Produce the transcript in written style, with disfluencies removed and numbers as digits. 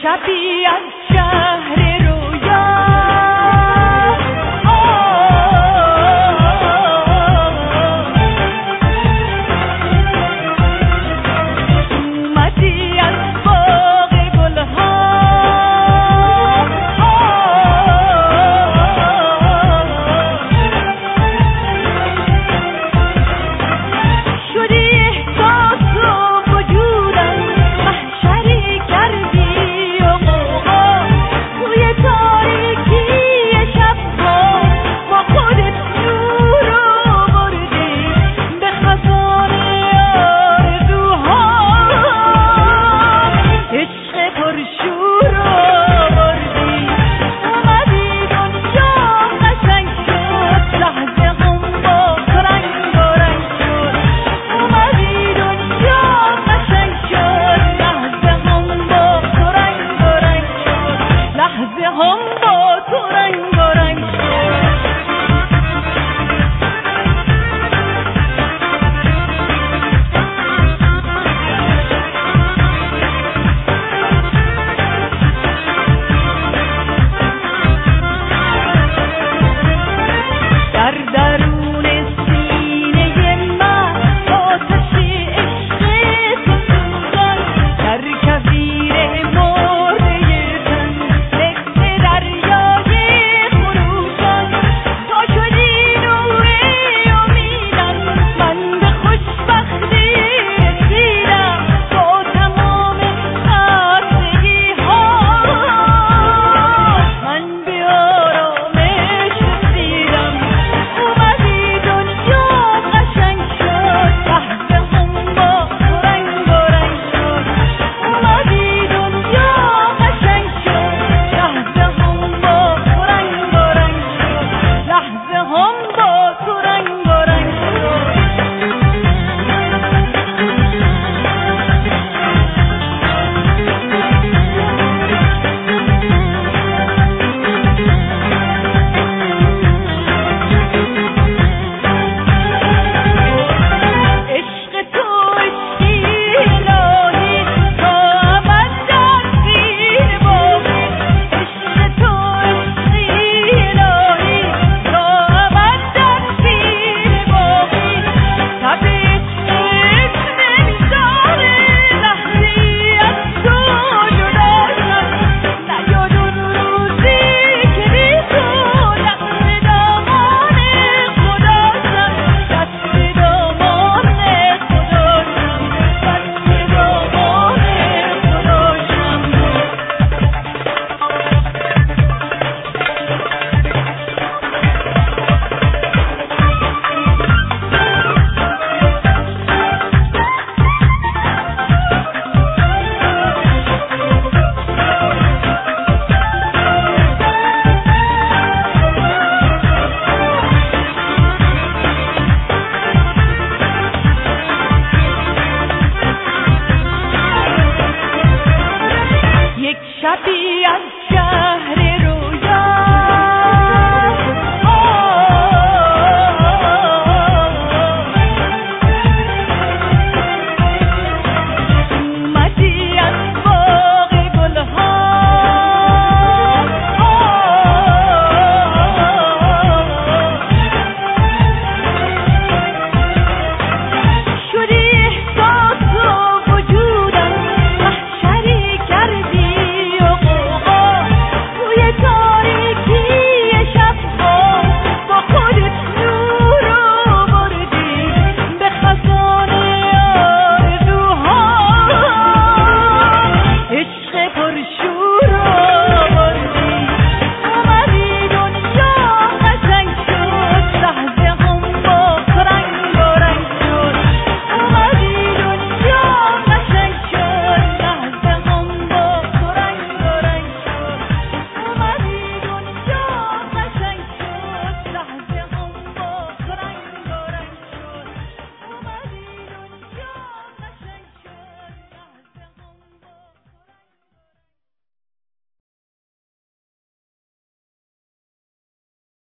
شبی از شهر رویا اومدی از باغ گلها شدی احساس و وجودم محشری کردی و موها توی تاریکی شبها با خودت نور آوردی به خزانه آرزوها عشق پرشور آوردی اومدی دنیا قشنگ شد لحظه هم با تو رنگ و رنگ شد اومدی دنیا قشنگ شد لحظه هم با تو رنگ و رنگ شد لحظه هم با تو رنگ و رنگ شد در درون سینه من آتشی عشق تو سوزان در کویر مرده تن مثل دریای خروشان تا شدی نور امیدم من به خوشبختی رسیدم با تمام خستگی‌ها من به آرامش رسیدم اومدی دنیا قشنگ شد لحظه هم با تو رنگ و رنگ شد اومدی دنیا قشنگ شد لحظه هم با تو رنگ و رنگ شد لحظه هم با تو رنگ و رنگ شد عشق تو عشقی الهی تا ابد در سینه باقی عشق تو عشقی الهی تا ابد در سینه باقی تب عشق نمیذاره لحظه‌ای از تو جدا شم نیاد اون روزی که بی تو دست دامان خدا شم دست دامان خدا شم دست دامان خدا شم یک شبی از